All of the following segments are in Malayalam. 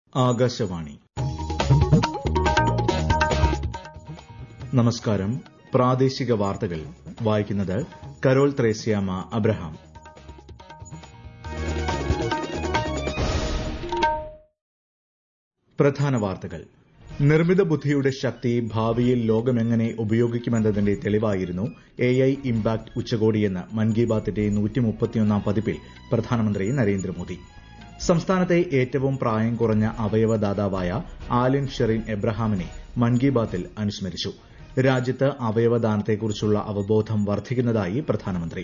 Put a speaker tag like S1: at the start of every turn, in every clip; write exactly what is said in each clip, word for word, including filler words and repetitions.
S1: ആകാശവാണി. നമസ്കാരം. പ്രാദേശിക വാർത്തകൾ വായിക്കുന്നത് കരോൾ ത്രേസ്യാമ അബ്രഹാം. പ്രധാന വാർത്തകൾ. നിർമ്മിത ബുദ്ധിയുടെ ശക്തി ഭാവിയിൽ ലോകമെങ്ങനെ ഉപയോഗിക്കുമെന്നതിന്റെ തെളിവായിരുന്നു എ ഐ ഇംപാക്ട് ഉച്ചകോടിയെന്ന് മൻ കി ബാത്തിന്റെ നൂറ്റി മുപ്പത്തിയൊന്നാം പതിപ്പിൽ പ്രധാനമന്ത്രി നരേന്ദ്രമോദി. സംസ്ഥാനത്തെ ഏറ്റവും പ്രായം കുറഞ്ഞ അവയവദാതാവായ ആലിൻ ഷെറിൻ എബ്രഹാമിനെ മൻ കി ബാത്തിൽ അനുസ്മരിച്ചു. രാജ്യത്ത് അവയവദാനത്തെക്കുറിച്ചുള്ള അവബോധം വർദ്ധിക്കുന്നതായി പ്രധാനമന്ത്രി.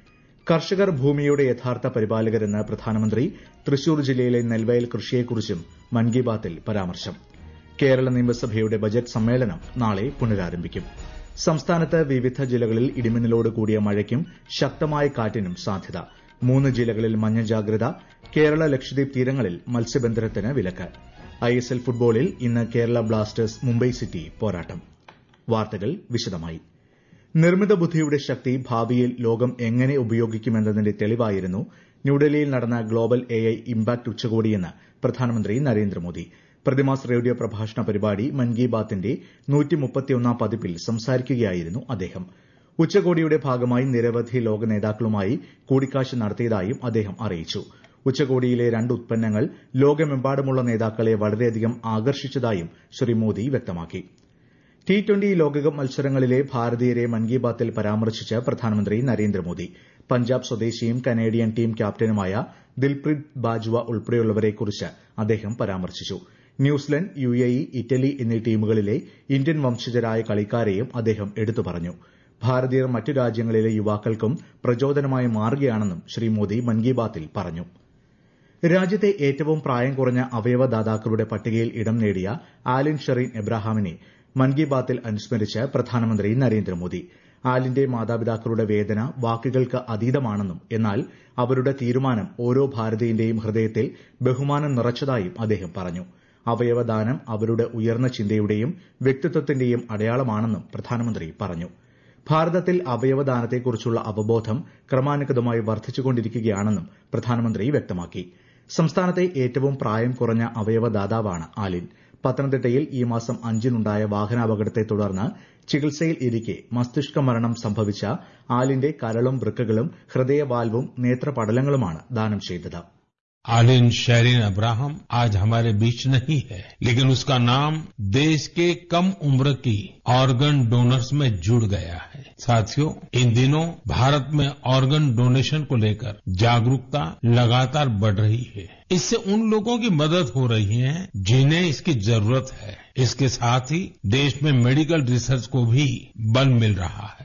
S1: കർഷകർ ഭൂമിയുടെ യഥാർത്ഥ പരിപാലകരെന്ന് പ്രധാനമന്ത്രി. തൃശൂർ ജില്ലയിലെ നെൽവയൽ കൃഷിയെക്കുറിച്ചും മൻ കി ബാത്തിൽ പരാമർശം. കേരള നിയമസഭയുടെ ബജറ്റ് സമ്മേളനം നാളെ പുനരാരംഭിക്കും. സംസ്ഥാനത്ത് വിവിധ ജില്ലകളിൽ ഇടിമിന്നലോട് കൂടിയ മഴയ്ക്കും ശക്തമായ കാറ്റിനും സാധ്യത. മൂന്ന് ജില്ലകളിൽ മഞ്ഞ ജാഗ്രത. കേരള ലക്ഷദ്വീപ് തീരങ്ങളിൽ മത്സ്യബന്ധനത്തിന് വിലക്ക്. ഐ എസ് എൽ ഫുട്ബോളിൽ ഇന്ന് കേരള ബ്ലാസ്റ്റേഴ്സ് മുംബൈ സിറ്റി പോരാട്ടം. വാർത്തകൾ വിശദമായി. നിർമ്മിത ബുദ്ധിയുടെ ശക്തി ഭാവിയിൽ ലോകം എങ്ങനെ ഉപയോഗിക്കുമെന്നതിന്റെ തെളിവായിരുന്നു ന്യൂഡൽഹിയിൽ നടന്ന ഗ്ലോബൽ എ ഐ ഇംപാക്ട് ഉച്ചകോടിയെന്ന് പ്രധാനമന്ത്രി നരേന്ദ്രമോദി. പ്രതിമാസ റേഡിയോ പ്രഭാഷണ പരിപാടി മൻ കി ബാത്തിന്റെ നൂറ്റി മുപ്പത്തിയൊന്നാം പതിപ്പിൽ സംസാരിക്കുകയായിരുന്നു അദ്ദേഹം. ഉച്ചകോടിയുടെ ഭാഗമായി നിരവധി ലോക നേതാക്കളുമായി കൂടിക്കാഴ്ച നടത്തിയതായും അദ്ദേഹം അറിയിച്ചു. ഉച്ചകോടിയിലെ രണ്ട് ഉത്പന്നങ്ങൾ ലോകമെമ്പാടുമുള്ള നേതാക്കളെ വളരെയധികം ആകർഷിച്ചതായും ശ്രീ മോദി വ്യക്തമാക്കി. ടി ട്വന്റി ലോകകപ്പ് മത്സരങ്ങളിലെ ഭാരതീയരെ മൻ കി ബാത്തിൽ പരാമർശിച്ച് പ്രധാനമന്ത്രി നരേന്ദ്രമോദി. പഞ്ചാബ് സ്വദേശിയും കനേഡിയൻ ടീം ക്യാപ്റ്റനുമായ ദിൽപ്രീത് ബാജ്വ ഉൾപ്പെടെയുള്ളവരെക്കുറിച്ച് അദ്ദേഹം പരാമർശിച്ചു. New Zealand, U A E, Italy എന്നീ ടീമുകളിലെ ഇന്ത്യൻ വംശജരായ കളിക്കാരെയും അദ്ദേഹം എടുത്തു പറഞ്ഞു. ഭാരതീയർ മറ്റു രാജ്യങ്ങളിലെ യുവാക്കൾക്കും പ്രചോദനമായി മാറുകയാണെന്നും ശ്രീ മോദി മൻ കി ബാത്തിൽ പറഞ്ഞു. രാജ്യത്തെ ഏറ്റവും പ്രായം കുറഞ്ഞ അവയവദാതാക്കളുടെ പട്ടികയിൽ ഇടം നേടിയ ആലിൻ ഷെറിൻ എബ്രഹാമിനെ മൻ കി ബാത്തിൽ അനുസ്മരിച്ച് പ്രധാനമന്ത്രി നരേന്ദ്രമോദി. ആലിന്റെ മാതാപിതാക്കളുടെ വേദന വാക്കുകൾക്ക് അതീതമാണെന്നും എന്നാൽ അവരുടെ തീരുമാനം ഓരോ ഭാരതീയന്റെയും ഹൃദയത്തിൽ ബഹുമാനം നിറച്ചതായും അദ്ദേഹം പറഞ്ഞു. അവയവദാനം അവരുടെ ഉയർന്ന ചിന്തയുടെയും വ്യക്തിത്വത്തിന്റെയും അടയാളമാണെന്നും പ്രധാനമന്ത്രി പറഞ്ഞു. ഭാരതത്തിൽ അവയവദാനത്തെക്കുറിച്ചുള്ള അവബോധം ക്രമാനുഗതമായി വർദ്ധിച്ചുകൊണ്ടിരിക്കുകയാണെന്നും പ്രധാനമന്ത്രി വ്യക്തമാക്കി. സംസ്ഥാനത്തെ ഏറ്റവും പ്രായം കുറഞ്ഞ അവയവദാതാവാണ് ആലിൻ. പത്തനംതിട്ടയിൽ ഈ മാസം അഞ്ചിനുണ്ടായ വാഹനാപകടത്തെ തുടർന്ന് ചികിത്സയിൽ ഇരിക്കെ മസ്തിഷ്ക മരണം സംഭവിച്ച ആലിന്റെ കരളും വൃക്കകളും ഹൃദയവാൽവും നേത്രപടലങ്ങളുമാണ് ദാനം ചെയ്തത്.
S2: आलिन शेरिन अब्राहम आज हमारे बीच नहीं है, लेकिन उसका नाम देश के कम उम्र की ऑर्गन डोनर्स में जुड़ गया है. साथियों, इन दिनों भारत में ऑर्गन डोनेशन को लेकर जागरूकता लगातार बढ़ रही है. इससे उन लोगों की मदद हो रही है जिन्हें इसकी जरूरत है. इसके साथ ही देश में मेडिकल रिसर्च को भी बल मिल रहा है.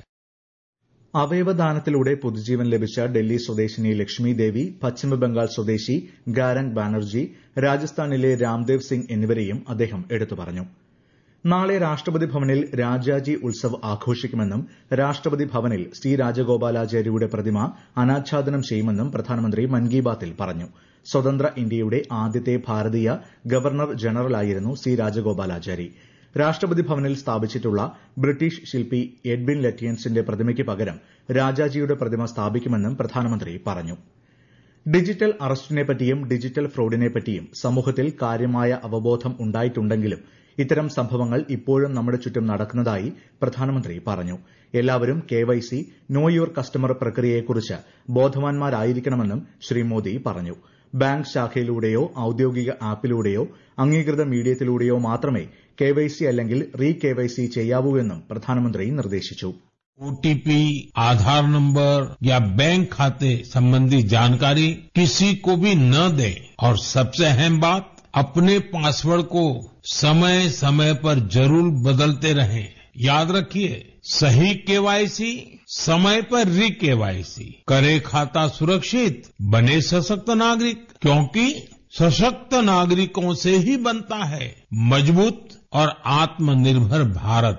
S1: അവയവദാനത്തിലൂടെ പുതുജീവൻ ലഭിച്ച ഡൽഹി സ്വദേശിനി ലക്ഷ്മി ദേവി, പശ്ചിമബംഗാൾ സ്വദേശി ഗാരംഗ് ബാനർജി, രാജസ്ഥാനിലെ രാംദേവ് സിംഗ് എന്നിവരെയും അദ്ദേഹം എടുത്തു പറഞ്ഞു. നാളെ രാഷ്ട്രപതി ഭവനിൽ രാജാജി ഉത്സവ് ആഘോഷിക്കുമെന്നും രാഷ്ട്രപതി ഭവനിൽ ശ്രീ രാജഗോപാലാചാര്യയുടെ പ്രതിമ അനാച്ഛാദനം ചെയ്യുമെന്നും പ്രധാനമന്ത്രി മൻ കി ബാത്തിൽ പറഞ്ഞു. സ്വതന്ത്ര ഇന്ത്യയുടെ ആദ്യത്തെ ഭാരതീയ ഗവർണർ ജനറലായിരുന്നു ശ്രീ രാജഗോപാലാചാരി. രാഷ്ട്രപതി ഭവനിൽ സ്ഥാപിച്ചിട്ടുള്ള ബ്രിട്ടീഷ് ശില്പി എഡ്വിൻ ലറ്റിയൻസിന്റെ പ്രതിമയ്ക്ക് പകരം രാജാജിയുടെ പ്രതിമ സ്ഥാപിക്കുമെന്നും പ്രധാനമന്ത്രി പറഞ്ഞു. ഡിജിറ്റൽ അറസ്റ്റിനെപ്പറ്റിയും ഡിജിറ്റൽ ഫ്രോഡിനെപ്പറ്റിയും സമൂഹത്തിൽ കാര്യമായ അവബോധം ഉണ്ടായിട്ടുണ്ടെങ്കിലും ഇത്തരം സംഭവങ്ങൾ ഇപ്പോഴും നമ്മുടെ ചുറ്റും നടക്കുന്നതായി പ്രധാനമന്ത്രി പറഞ്ഞു. എല്ലാവരും K Y C, know your customer പ്രക്രിയയെക്കുറിച്ച് ബോധവാന്മാരായിരിക്കണമെന്നും ശ്രീ മോദി പറഞ്ഞു. ബാങ്ക് ശാഖയിലൂടെയോ ഔദ്യോഗിക ആപ്പിലൂടെയോ അംഗീകൃത മീഡിയത്തിലൂടെയോ മാത്രമേ കെ വൈ സി അല്ലെങ്കിൽ റീ കെ വൈ സി ചെയ്യാവൂ എന്നും പ്രധാനമന്ത്രി നിർദ്ദേശിച്ചു.
S2: ओटीपी, आधार नंबर या बैंक खाते संबंधी जानकारी किसी को भी न दें और सबसे अहम बात, अपने पासवर्ड को समय समय पर जरूर बदलते रहें. याद रखिए, सही केवाईसी समय पर री केवाईसी करे. खाता सुरक्षित, बने सशक्त नागरिक, क्योंकि सशक्त नागरिकों से ही बनता है मजबूत और आत्मनिर्भर Bharat.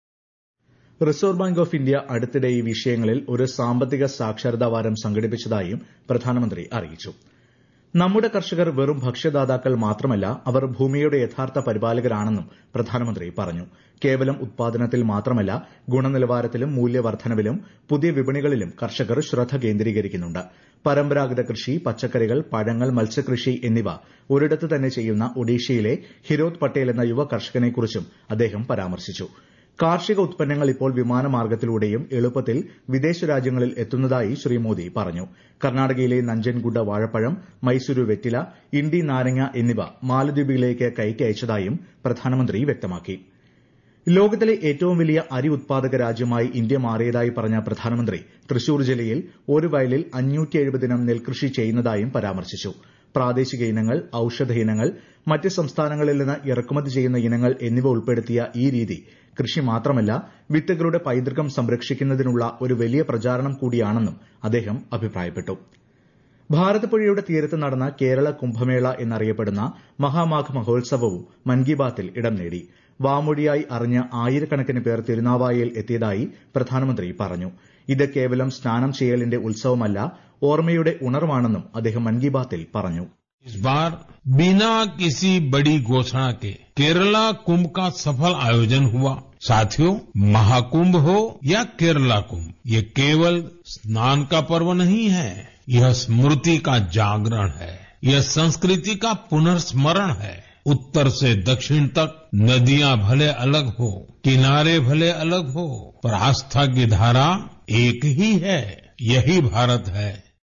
S1: Reserve Bank of India അടുത്തിടെ ഈ വിഷയങ്ങളിൽ ഒരു സാമ്പത്തിക സാക്ഷരതാ വാരം സംഘടിപ്പിച്ചതായും പ്രധാനമന്ത്രി അറിയിച്ചു. നമ്മുടെ കർഷകർ വെറും ഭക്ഷ്യദാതാക്കൾ മാത്രമല്ല, അവർ ഭൂമിയുടെ യഥാർത്ഥ പരിപാലകരാണെന്നും പ്രധാനമന്ത്രി പറഞ്ഞു. കേവലം ഉത്പാദനത്തിൽ മാത്രമല്ല, ഗുണനിലവാരത്തിലും മൂല്യവർദ്ധനവിലും പുതിയ വിപണികളിലും കർഷകർ ശ്രദ്ധ കേന്ദ്രീകരിക്കുന്നുണ്ട്. പരമ്പരാഗത കൃഷി, പച്ചക്കറികൾ, പഴങ്ങൾ, മത്സ്യകൃഷി എന്നിവ ഒരിടത്ത് തന്നെ ചെയ്യുന്ന ഒഡീഷയിലെ ഹിരോത് പട്ടേൽ എന്ന യുവ കർഷകനെക്കുറിച്ചും അദ്ദേഹം പരാമർശിച്ചു. കാർഷിക ഉത്പന്നങ്ങൾ ഇപ്പോൾ വിമാനമാർഗ്ഗത്തിലൂടെയും എളുപ്പത്തിൽ വിദേശ രാജ്യങ്ങളിൽ എത്തുന്നതായി ശ്രീ മോദി പറഞ്ഞു. കർണാടകയിലെ നഞ്ചൻഗുഡ വാഴപ്പഴം, മൈസൂരു വെറ്റില, ഇൻഡി നാരങ്ങ എന്നിവ മാലദ്വീപിലേക്ക് കയറ്റി അയച്ചതായും പ്രധാനമന്ത്രി വ്യക്തമാക്കി. ലോകത്തിലെ ഏറ്റവും വലിയ അരി ഉത്പാദക രാജ്യമായി ഇന്ത്യ മാറിയതായി പറഞ്ഞ പ്രധാനമന്ത്രി തൃശൂർ ജില്ലയിൽ ഒരു വയലിൽ അഞ്ഞൂറ്റി എഴുപത് ഇനം നെൽകൃഷി ചെയ്യുന്നതായും പരാമർശിച്ചു. പ്രാദേശിക ഇനങ്ങൾ, ഔഷധ ഇനങ്ങൾ, മറ്റ് സംസ്ഥാനങ്ങളിൽ നിന്ന് ഇറക്കുമതി ചെയ്യുന്ന ഇനങ്ങൾ എന്നിവ ഉൾപ്പെടുത്തിയ ഈ രീതി കൃഷി മാത്രമല്ല, വിത്തുകളുടെ പൈതൃകം സംരക്ഷിക്കുന്നതിനുള്ള ഒരു വലിയ പ്രചാരണം കൂടിയാണെന്നും അദ്ദേഹം അഭിപ്രായപ്പെട്ടു. ഭാരതപ്പുഴയുടെ തീരത്ത് നടന്ന കേരള കുംഭമേള എന്നറിയപ്പെടുന്ന മഹാമാഘ മഹോത്സവവും മൻ കി ബാത്തിൽ ഇടം നേടി. വാമൊഴിയായി അറിഞ്ഞ ആയിരക്കണക്കിന് പേർ തിരുനാവായയിൽ എത്തിയതായി പ്രധാനമന്ത്രി പറഞ്ഞു. ഇത് കേവലം സ്നാനം ചെയ്യലിന്റെ ഉത്സവമല്ല, ഓർമ്മയുടെ ഉണർവാണെന്നും അദ്ദേഹം മൻ കി ബാത്തിൽ പറഞ്ഞു.
S2: इस बार बिना किसी बड़ी घोषणा के केरला कुंभ का सफल आयोजन हुआ. साथियों, महाकुंभ हो या केरला कुंभ, ये केवल स्नान का पर्व नहीं है, यह स्मृति का जागरण है, यह संस्कृति का पुनर्स्मरण है. उत्तर से दक्षिण तक नदियां भले अलग हो, किनारे भले अलग हो, पर आस्था की धारा एक ही है. यही भारत है.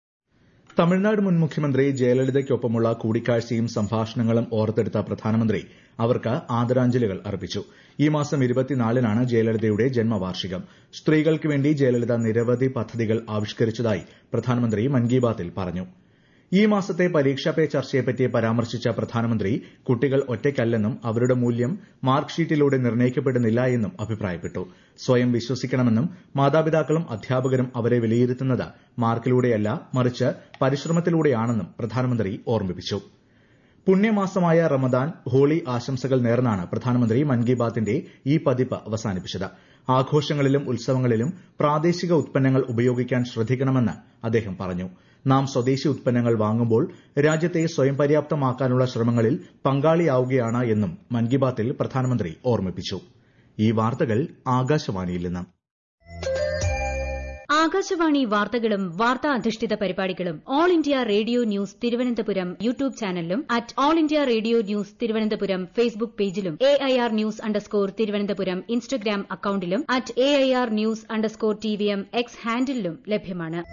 S1: തമിഴ്നാട് മുൻ മുഖ്യമന്ത്രി ജയലളിതയ്ക്കൊപ്പമുള്ള കൂടിക്കാഴ്ചയും സംഭാഷണങ്ങളും ഓർത്തെടുത്ത പ്രധാനമന്ത്രി അവർക്ക് ആദരാഞ്ജലികൾ അർപ്പിച്ചു. ഈ മാസം ഇരുപത്തിനാലിനാണ് ജയലളിതയുടെ ജന്മവാർഷികം. സ്ത്രീകൾക്ക് വേണ്ടി ജയലളിത നിരവധി പദ്ധതികൾ ആവിഷ്കരിച്ചതായി പ്രധാനമന്ത്രി മൻ കി ബാത്തിൽ പറഞ്ഞു. ഈ മാസത്തെ പരീക്ഷാ പേ ചർച്ചയെപ്പറ്റി പരാമർശിച്ച പ്രധാനമന്ത്രി കുട്ടികൾ ഒറ്റയ്ക്കല്ലെന്നും അവരുടെ മൂല്യം മാർക്ക് ഷീറ്റിലൂടെ നിർണ്ണയിക്കപ്പെടുന്നില്ല എന്നും അഭിപ്രായപ്പെട്ടു. സ്വയം വിശ്വസിക്കണമെന്നും മാതാപിതാക്കളും അധ്യാപകരും അവരെ വിലയിരുത്തുന്നത് മാർക്കിലൂടെയല്ല, മറിച്ച് പരിശ്രമത്തിലൂടെയാണെന്നും പ്രധാനമന്ത്രി ഓർമ്മിപ്പിച്ചു. പുണ്യമാസമായ റമദാൻ, ഹോളി ആശംസകൾ നേർന്നാണ് പ്രധാനമന്ത്രി മൻ കി ബാത്തിന്റെ ഈ പതിപ്പ് അവസാനിപ്പിച്ചത്. ആഘോഷങ്ങളിലും ഉത്സവങ്ങളിലും പ്രാദേശിക ഉത്പന്നങ്ങൾ ഉപയോഗിക്കാൻ ശ്രദ്ധിക്കണമെന്ന് അദ്ദേഹം പറഞ്ഞു. നാം സ്വദേശി ഉത്പന്നങ്ങൾ വാങ്ങുമ്പോൾ രാജ്യത്തെ സ്വയം പര്യാപ്തമാക്കാനുള്ള ശ്രമങ്ങളിൽ പങ്കാളിയാവുകയാണ് എന്നും മൻ കി ബാത്തിൽ പ്രധാനമന്ത്രി ഓർമ്മിപ്പിച്ചു. ഈ വാർത്തകൾ ആകാശവാണിയിൽ നിന്ന്.
S3: ആകാശവാണി വാർത്തകളും വാർത്താ അധിഷ്ഠിത പരിപാടികളും All India Radio news Thiruvananthapuram YouTube ചാനലിലും at All India Radio news Thiruvananthapuram Facebook പേജിലും A I R news underscore Thiruvananthapuram Instagram അക്കൌണ്ടിലും at A I R news underscore T V M X ഹാൻഡിലും ലഭ്യമാണ്.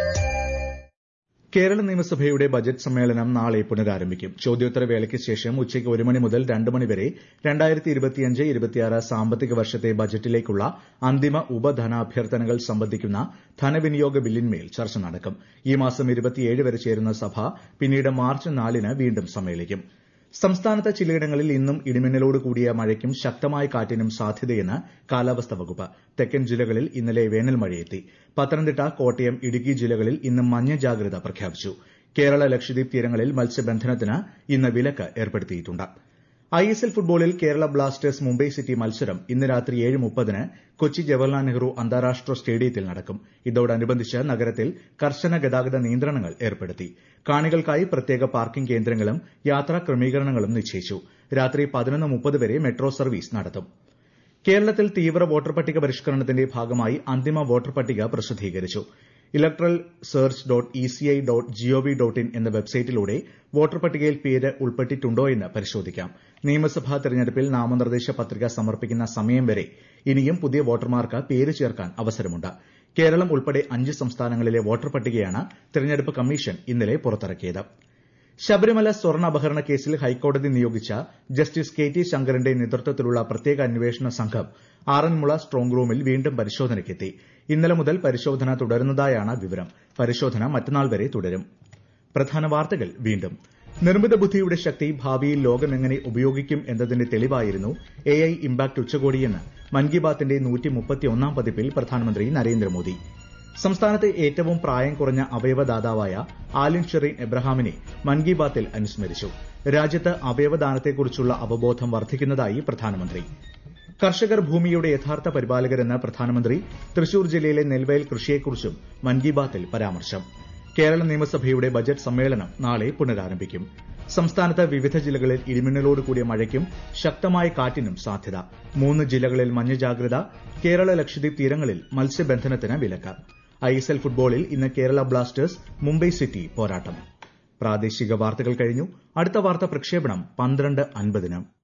S1: കേരള നിയമസഭയുടെ ബജറ്റ് സമ്മേളനം നാളെ പുനരാരംഭിക്കും. ചോദ്യോത്തരവേളയ്ക്ക് ശേഷം ഉച്ചയ്ക്ക് ഒരു മണി മുതൽ രണ്ട് മണിവരെ രണ്ടായിരത്തി ഇരുപത്തിയഞ്ച് ഇരുപത്തിയാറ് സാമ്പത്തിക വർഷത്തെ ബജറ്റിലേക്കുള്ള അന്തിമ ഉപധനാഭ്യർത്ഥനകൾ സംബന്ധിക്കുന്ന ധനവിനിയോഗ ബില്ലിന്മേൽ ചർച്ച നടക്കും. ഈ മാസം ഇരുപത്തിയേഴ് വരെ ചേരുന്ന സഭ പിന്നീട് മാർച്ച് നാലിന് വീണ്ടും സമ്മേളിക്കും. സംസ്ഥാനത്ത് ചിലയിടങ്ങളിൽ ഇന്നും ഇടിമിന്നലോട് കൂടിയ മഴയ്ക്കും ശക്തമായ കാറ്റിനും സാധ്യതയെന്ന് കാലാവസ്ഥാ വകുപ്പ്. തെക്കൻ ജില്ലകളിൽ ഇന്നലെ വേനൽ മഴയെത്തി. പത്തനംതിട്ട, കോട്ടയം, ഇടുക്കി ജില്ലകളിൽ ഇന്ന് മഞ്ഞ ജാഗ്രത പ്രഖ്യാപിച്ചു. കേരള ലക്ഷദ്വീപ് തീരങ്ങളിൽ മത്സ്യബന്ധനത്തിന് ഇന്ന് വിലക്ക് ഏർപ്പെടുത്തിയിട്ടുണ്ട്. ഐ എസ് എൽ ഫുട്ബോളിൽ കേരള ബ്ലാസ്റ്റേഴ്സ് മുംബൈ സിറ്റി മത്സരം ഇന്ന് രാത്രി ഏഴ് മുപ്പതിന് കൊച്ചി ജവഹർലാൽ നെഹ്റു അന്താരാഷ്ട്ര സ്റ്റേഡിയത്തിൽ നടക്കും. ഇതോടനുബന്ധിച്ച് നഗരത്തിൽ കർശന ഗതാഗത നിയന്ത്രണങ്ങൾ ഏർപ്പെടുത്തി. കാണികൾക്കായി പ്രത്യേക പാർക്കിംഗ് കേന്ദ്രങ്ങളും യാത്രാ ക്രമീകരണങ്ങളും നിശ്ചയിച്ചു. രാത്രി പതിനൊന്ന് മുപ്പത് വരെ മെട്രോ സർവീസ് നടത്തും. കേരളത്തിൽ തീവ്ര വോട്ടർ പട്ടിക പരിഷ്കരണത്തിന്റെ ഭാഗമായി അന്തിമ വോട്ടർ പട്ടിക പ്രസിദ്ധീകരിച്ചു. Electoral search dot E C I dot gov dot in എന്ന വെബ്സൈറ്റിലൂടെ വോട്ടർ പട്ടികയിൽ പേര് ഉൾപ്പെട്ടിട്ടുണ്ടോ എന്ന് പരിശോധിക്കാം. നിയമസഭാ തെരഞ്ഞെടുപ്പിൽ നാമനിർദ്ദേശ പത്രിക സമർപ്പിക്കുന്ന സമയം വരെ ഇനിയും പുതിയ വോട്ടർമാർക്ക് പേര് ചേർക്കാൻ അവസരമുണ്ട്. കേരളം ഉൾപ്പെടെ അഞ്ച് സംസ്ഥാനങ്ങളിലെ വോട്ടർ പട്ടികയാണ് തെരഞ്ഞെടുപ്പ് കമ്മീഷൻ ഇന്നലെ പുറത്തിറക്കിയത്. ശബരിമല സ്വർണ്ണ അപഹരണ കേസിൽ ഹൈക്കോടതി നിയോഗിച്ച ജസ്റ്റിസ് കെ ടി ശങ്കറിന്റെ നേതൃത്വത്തിലുള്ള പ്രത്യേക അന്വേഷണ സംഘം ആറന്മുള സ്ട്രോങ് റൂമിൽ വീണ്ടും പരിശോധനയ്ക്കെത്തി. ഇന്നലെ മുതൽ പരിശോധന തുടരുന്നതായാണ് വിവരം. പരിശോധന മറ്റന്നാൾ വരെ തുടരും. പ്രധാന വാർത്തകൾ വീണ്ടും. നിർമ്മിത ബുദ്ധിയുടെ ശക്തി ഭാവിയിൽ ലോകമെങ്ങനെ ഉപയോഗിക്കും എന്നതിന്റെ തെളിവായിരുന്നു എ ഐ ഇംപാക്ട് ഉച്ചകോടിയെന്ന് മൻ കി ബാത്തിന്റെ നൂറ്റി മുപ്പത്തിയൊന്നാം പതിപ്പിൽ പ്രധാനമന്ത്രി നരേന്ദ്രമോദി. സംസ്ഥാനത്തെ ഏറ്റവും പ്രായം കുറഞ്ഞ അവയവദാതാവായ ആലിൻ ഷെറീൻ എബ്രഹാമിനെ മൻ കി ബാത്തിൽ അനുസ്മരിച്ചു. രാജ്യത്ത് അവയവദാനത്തെക്കുറിച്ചുള്ള അവബോധം വർദ്ധിക്കുന്നതായി പ്രധാനമന്ത്രി. കർഷകർ ഭൂമിയുടെ യഥാർത്ഥ പരിപാലകരെന്ന് പ്രധാനമന്ത്രി. തൃശൂർ ജില്ലയിലെ നെൽവയൽ കൃഷിയെക്കുറിച്ചും മൻ കി ബാത്തിൽ പരാമർശം. കേരള നിയമസഭയുടെ ബജറ്റ് സമ്മേളനം നാളെ പുനരാരംഭിക്കും. സംസ്ഥാനത്ത് വിവിധ ജില്ലകളിൽ ഇടിമിന്നലോട് കൂടിയ മഴയ്ക്കും ശക്തമായ കാറ്റിനും സാധ്യത. മൂന്ന് ജില്ലകളിൽ മഞ്ഞ ജാഗ്രത. കേരള ലക്ഷദ്വീപ് തീരങ്ങളിൽ മത്സ്യബന്ധനത്തിന് വിലക്ക്. ഐഎസ്എൽ ഫുട്ബോളിൽ ഇന്ന് കേരള ബ്ലാസ്റ്റേഴ്സ് മുംബൈ സിറ്റി പോരാട്ടം. പ്രാദേശിക വാർത്തകൾ കഴിഞ്ഞു. അടുത്ത വാർത്താ പ്രക്ഷേപണം പന്ത്രണ്ട് അൻപതിന്.